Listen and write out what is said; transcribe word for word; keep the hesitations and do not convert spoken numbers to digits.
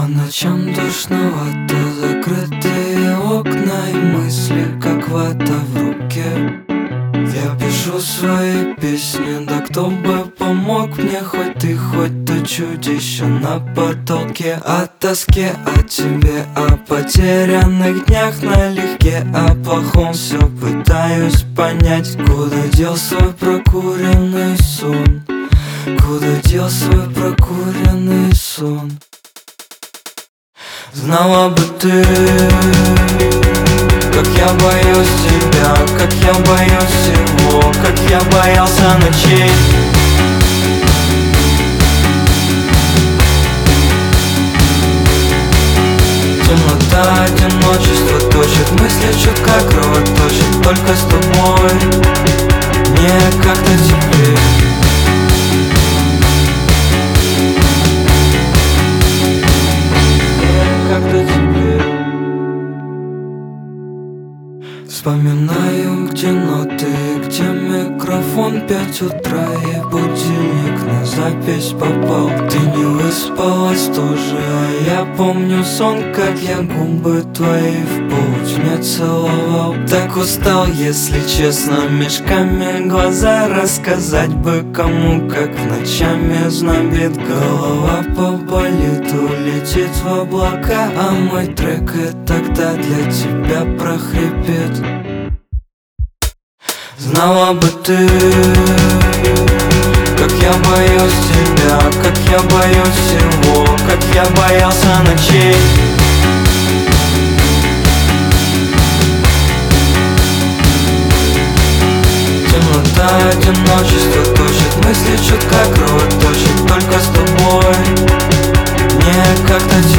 По ночам душновато, закрытые окна и мысли, как вата в руке. Я пишу свои песни, да кто бы помог мне, хоть ты, хоть то чудище на потолке. О тоске, о тебе, о потерянных днях налегке, о плохом все пытаюсь понять. Куда дел свой прокуренный сон? Куда дел свой прокуренный сон? Знала бы ты, как я боюсь тебя, как я боюсь всего, как я боялся ночей. Темнота, одиночество точит, мысли чутка кровоточит. Только с тобой мне как-то теплее. Вспоминаю, где ноты, где микрофон. Пять утра и будильник на запись попал. Ты не выспалась тоже, а я помню сон, как я губы твои в полутьме целовал. Так устал, если честно, мешками глаза. Рассказать бы кому, как ночами знобит. Голова поболит, улетит в облака, а мой трек и тогда для тебя прохрипит. Знала бы ты, как я боюсь тебя, как я боюсь всего, как я боялся ночей. Темнота, одиночество точит, мысли чутка кровоточит. Только с тобой мне как-то